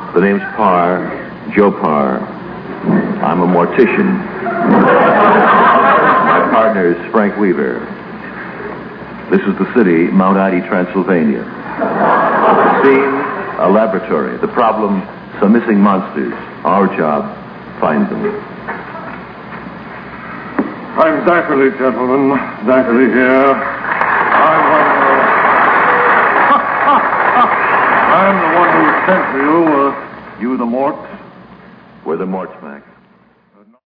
The name's Parr, Joe Parr. I'm a mortician. My partner is Frank Weaver. This is the city, Mount Ida, Transylvania. The scene, a laboratory. The problem, some missing monsters. Our job, find them. I'm Zachary, gentlemen. Zachary here. I'm the one who sent for you. You the Morts? We're the Morts, Mac.